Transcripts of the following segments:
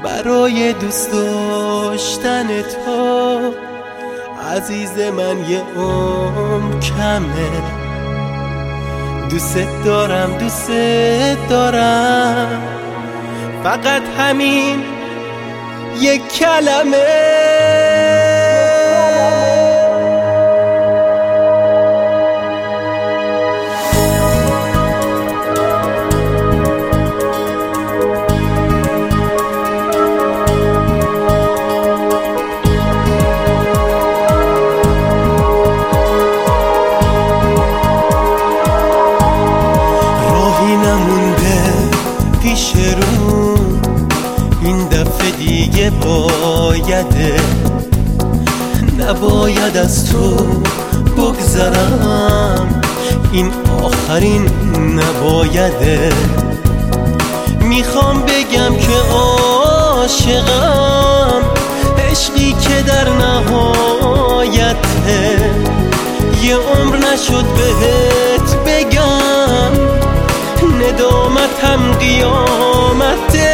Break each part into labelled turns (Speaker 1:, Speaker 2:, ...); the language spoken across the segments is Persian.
Speaker 1: برای دوست داشتن تو عزیز من یه عمر کمه. دوست دارم دوست دارم، فقط همین یک کلمه. پیش رو این دفعه دیگه بایده، نباید از تو بگذرم، این آخرین نبایده. میخوام بگم که عاشقم، عشقی که در نهایته، یه عمر نشد بهت بگم، ندامتم قیامته.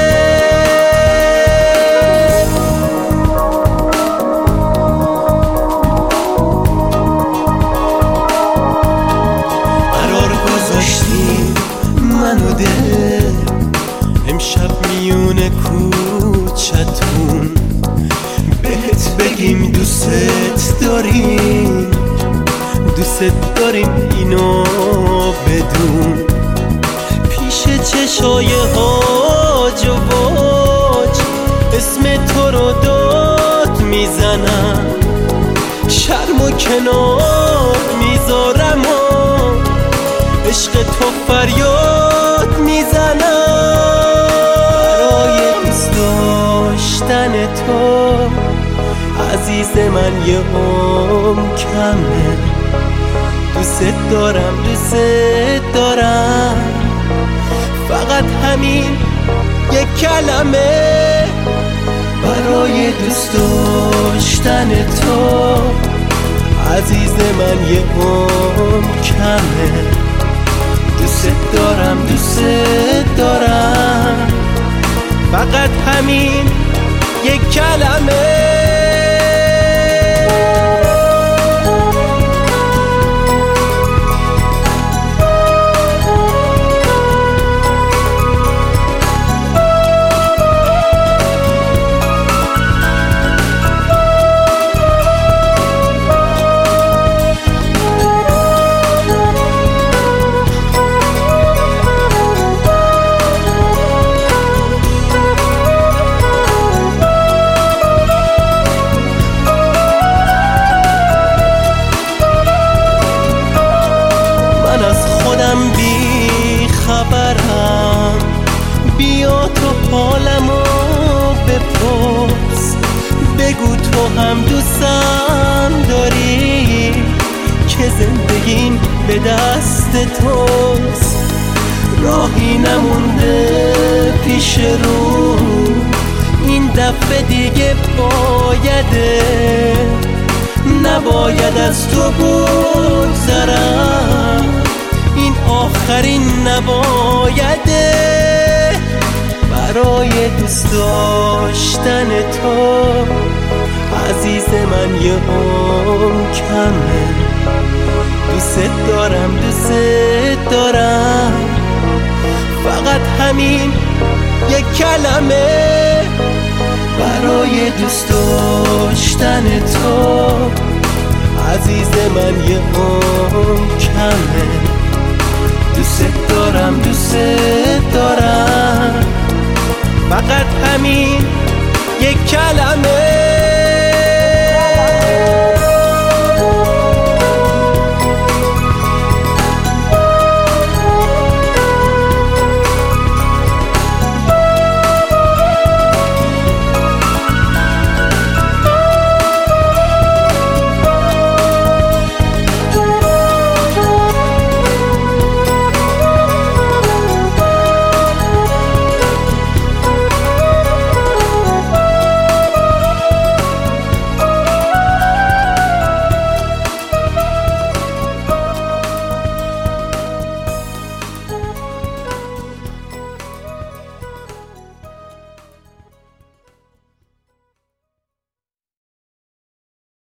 Speaker 1: قرار گذاشتیم من و دل امشب میون کوچتون، بهت بگیم دوست داریم، دوست داریم اینو بدون. پیش چشای هاج و واج اسم تو رو داد میزنم، شرم و کنار میذارم و عشق تو فریاد میزنم. برای دوست داشتن تو عزیز من یه عمر کمه. دوست دارم دوست دارم، فقط همین یک کلمه. برای دوست داشتن تو عزیز من یه عمر کمه. دوست دارم دوست دارم، فقط همین یک کلمه. بی خبرم، بیا تو حالمو بپرس، بگو تو هم دوستم داری که زندگیم به دست توست. راهی نمونده پیش رو این دفعه دیگه بایده، نباید از تو بگذرم، این آخرین نبایده. برای دوست داشتن تو عزیز من یه عمر کمه. دوست دارم دوست دارم، فقط همین یک کلمه. برای دوست داشتن تو عزیز من یه عمر کمه. دوست دارم دوست دارم، فقط همین یک کلمه.